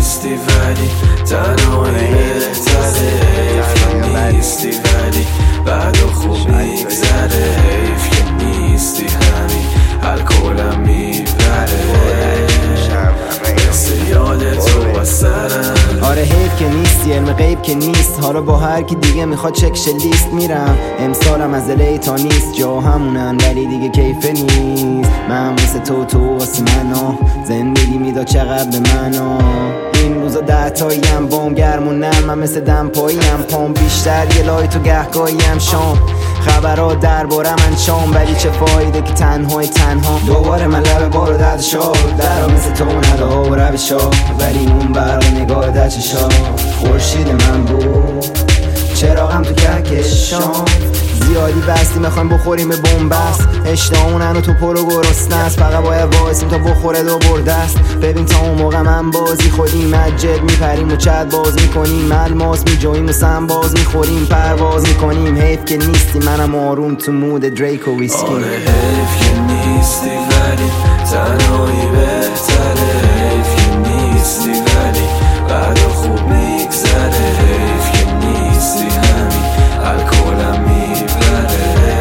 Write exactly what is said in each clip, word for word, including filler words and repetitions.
نیستی ولی تنهایی بهتره، حیف که نیستی ولی بعد و خوب میگذره، حیف که نیستی همین الکلم میبره، مثل یاد تو از سرم. آره حیف که نیستی، علم غیب که نیست، حالا با هر کی دیگه میخواد چکش لیست میرم. امسالم از الی تا نیست، جا همونن ولی دیگه کیفه نیست. من مثل تو تو واسه منو زندگی میداد چقدر به منو. این روزا ده تاییم بام گرمونم، من مثل دمپاییم پام بیشتر یه لایت و گهگاهیم شام. خبرها درباره من شام، ولی چه فایده که تنهای تنها. دوباره من لب بارو درد شاد درها مثل تو نده ها و روشا، ولی اون برق نگاه در چشا خورشید من بود، چراغم تو کهکشان. زیادی بستی میخوایم بخوریم به بومبست، اشتهامونن و تو پرو گرسنه است، فقط باید وایسیم تا بخوره دو برده است. ببین تا اون موقع من بازی خودیم، مجد میپریم و چت باز میکنیم، الماس میجویم و سم باز میخوریم، پرواز میکنیم. حیف که نیستی، منم آروم تو مود دریک و ویسکی. آره حیف که نیستی ولی تنهایی بهتره، حیف که نیستی ولی بعد خوب میگذره، حیف که نیستی همین الکلم میبره،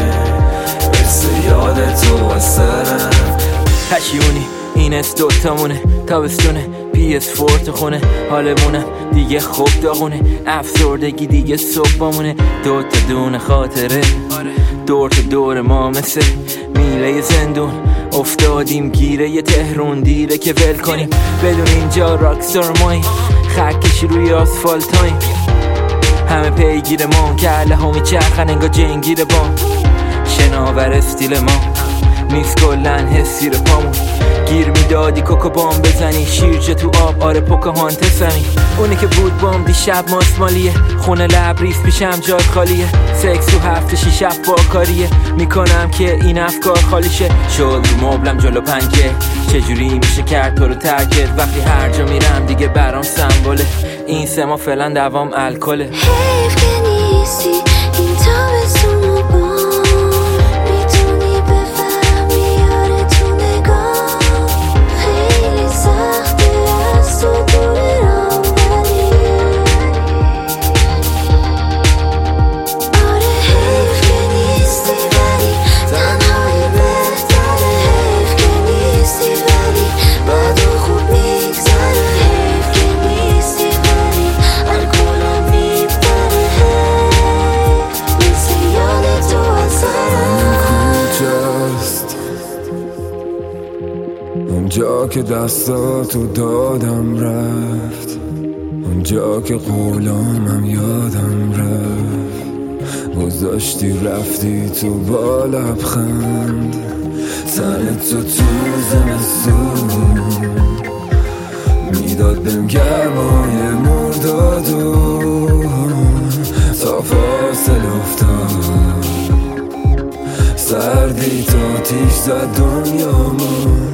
مثل یاد تو از سرم. پشیونی این است دوتامونه، تابستونه پی اس فور تو خونه، حالمونم دیگه خوب داغونه، افسردگی دیگه صبحمونه. دو تا دونه خاطره دور تا دور ما مثل میله زندون، افتادیم گیره یه تهرون دیره که ول کنیم، بدون اینجا راکستار ماییم، خکشی روی آسفالتاییم، همه پیگیر ما کله ها میچرخن انگا جنگیر با شناور استیل ما نیست کلن حسی رو پامون. گیر میدادی کوکو بام بزنی شیرجه تو آب، آره پوکاهانتس همین اونی که بود بام دیشب ماسمالیه، خونه لبریز پیشم جات خالیه، سکس تو هفته شیش با کاریه، میکنم که این افکار خالیشه. شد رو مبلم جلو پنجه، چجوری میشه کرد تو رو ترکت، وقتی هر جا میرم دیگه برام سمبوله، این سه ما فعلا دوام الکله. حیف که نیستی این تابستون و بام، میتونی بفهمی یاره تو نگاه، خیلی سخته از تو دوره رام، ولی آره حیف که نیستی ولی تنهایی بهتره، حیف که نیستی ولی بعد و خوب میگذره، حیف که نیستی ولی الکلم میبره، مثل یاد تو از سرم. کجاست اونجا که دستاتو دادم رفت، اونجا که قولامم یادم رفت، گذاشتی رفتی تو با لبخند، تن تو تو زمستون میداد بهم گرمای مردادو، تا فاصل افتاد سردی تا تیش زد دنیامون.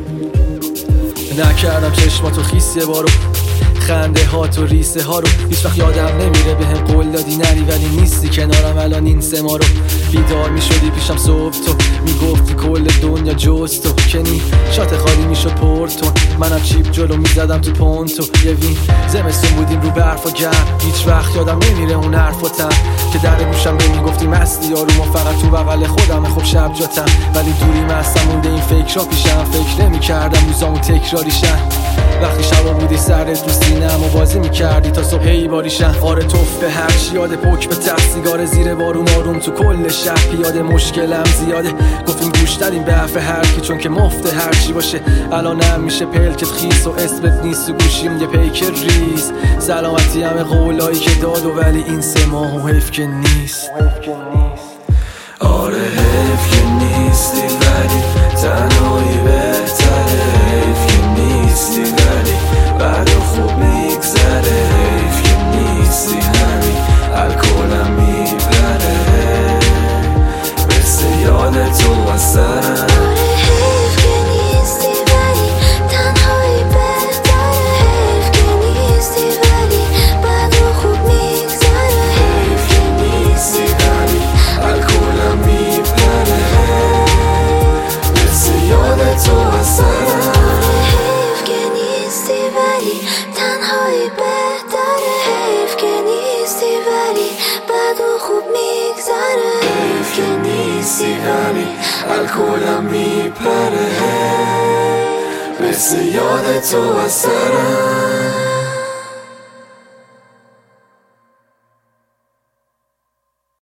نکردم چشماتو خیس یه بارو، خنده ها تو ریسه ها رو هیچ وقت یادم نمیره، به هم قول دادی نری ولی نیستی کنارم الان این سه ما رو. بیدار میشدی پیشم صبح تو میگفتی کل دنیا جز تو، کنی شات خالی میشد پورتون، منم چیپ جلو میزدم تو پونتو، یه وین زمستون بودیم رو برف و گرم، هیچ وقت یادم نمیره اون حرفاتم که در گوشم به میگفتی مستی یارو، ما فقط تو بغل خودم خب شب جاتم، ولی دوری مستم مونده این فکر را پیشم، فکر نمیکردم روزامون تکراریشن، وقتی شبا بودی سرت رو سینم و بازی میکردی تا صبح ای باریشن. آره توف به هر چی یاد پک به ته، سیگار زیر بارون آروم تو کل شهر، پیاده مشکلم زیاده، گفتیم گوش دادیم به حرف هر کی چون که مفته هر چی باشه، الانم میشه پلکت خیس و اسمت نیست و گوشیم یه پیک ریز، سلامتی همه قولایی که داد و ولی این سه ماه و حیف که نیست. آره حیف که نیستی ولی تنهایی بهتره، حیف که نیستی ولی بعد خوب میگذره، حیف که نیستی همین الکلم میبره، مثل یاد تو از سرم. آره حیف که نیستی ولی تنهایی بهتره، حیف که نیستی ولی بعد خوب میگذره، حیف که نیستی همین الکلم میبره، مثل یاد تو بعد و خوب میگذره. حیف که نیستی ولی الکلم میپره، مثل یاد تو از سرم.